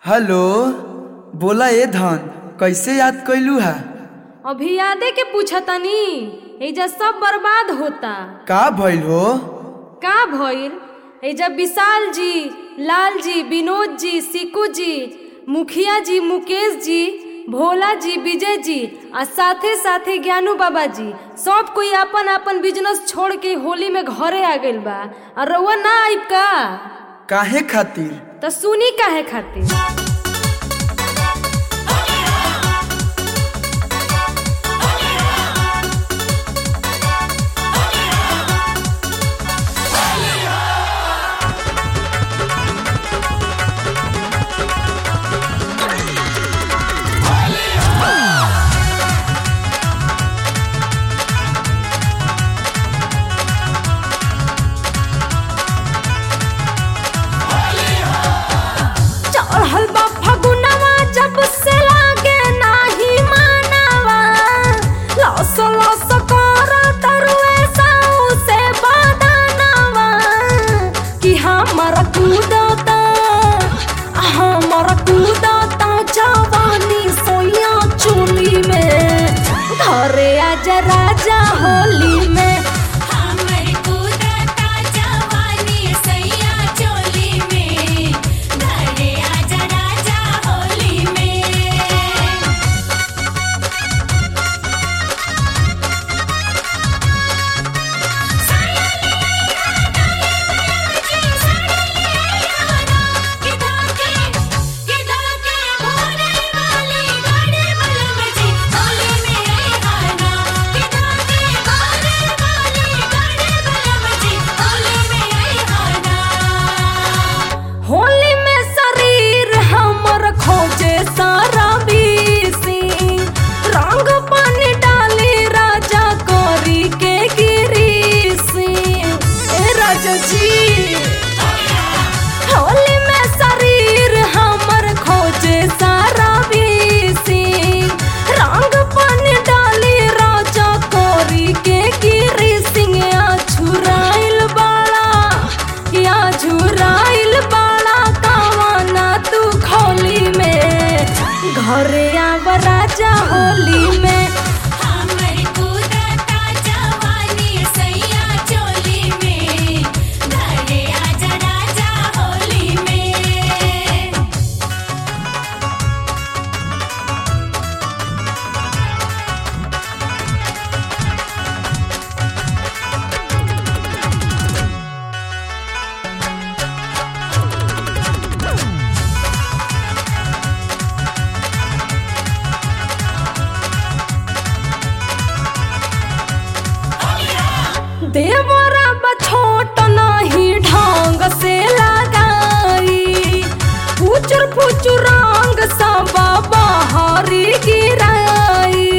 Hello, बोला ए धन, कैसे याद कैलू हा? अभी यादे के पूछतनी। एजा सब बर्बाद होता। का भइल हो? का भइल? एजा विशाल जी, लाल जी, विनोद जी, सिकू जी, मुखिया जी, मुकेश जी, भोला जी, विजय जी आ साथे साथे ज्ञानू बाबा जी सब कोई अपन अपन बिजनेस छोड़ के होली में घरे आ गइल बा। और रउआ ना आइब का? काहे खातिर? तो सुनी काहे खातिर। राजा होली में हमर कूदता जवानी सैया चोली में, घरे आजा राजा होली में। होली में शरीर हमर खोजे सारा बीसी, रंग पानी डाली राजा कोरी के गिरीसी। ए राजा जी, होली में शरीर हमर खोजे सारा बीसी, रंग पानी डाली राजा कोरी के गिरीसी। या झुराइल बाड़ा, या झुराइल बाड़ा कावाना तू खोली में, घरे आव राजा होली में। हमर कूदता जवानी सैया चोली में, घरे आजा राजा होली में। देवरा बछोट नहीं ढंग से लगाई, फुचुर फुचुर रंग सब बाहरी गिराई।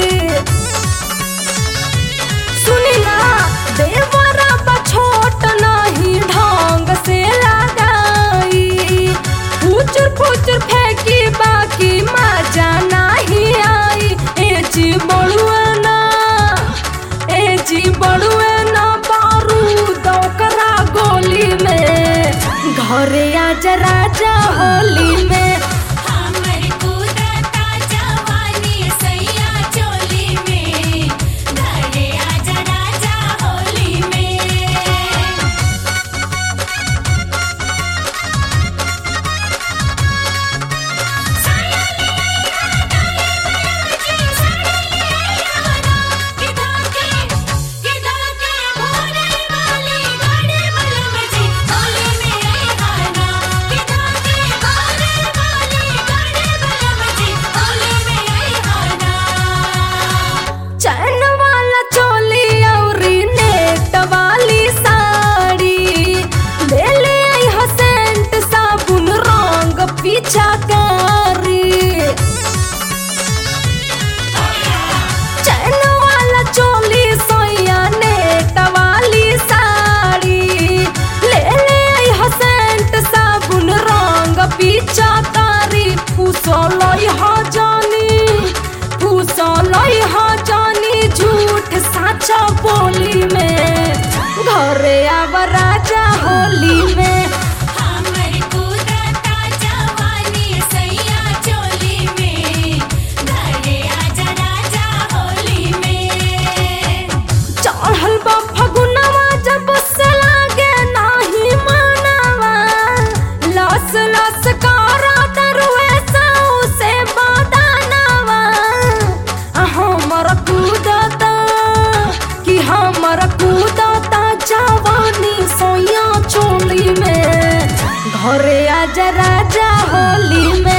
सुनी ना, देवरा बछोट नहीं ढंग से लगाई, फुचुर फुचुर फेंकी बाकी मजा नहीं आई। ए जी बड़ुआ ना, ए जी बड़ुआ ना बारूद ओकरा गोली में, घरे आजा राजा होली में। हमर कूदता जवानी सैया चोली में, घरे आजा राजा होली में। चैन वाला चोली औरी नेट वाली साड़ी, ले ले आई हसेंट साबुन रंग पीछा कारी। चैन वाला चोली सोया नेट वाली साड़ी, ले ले आई हसेंट साबुन रंग पीछा कारी। फुसलई हा जानी, फुसलई हा जानी झूठ साचा बोली में, घरे आव राजा होली में। हमर कूदता जवानी सैया घरे आजा राजा होली में।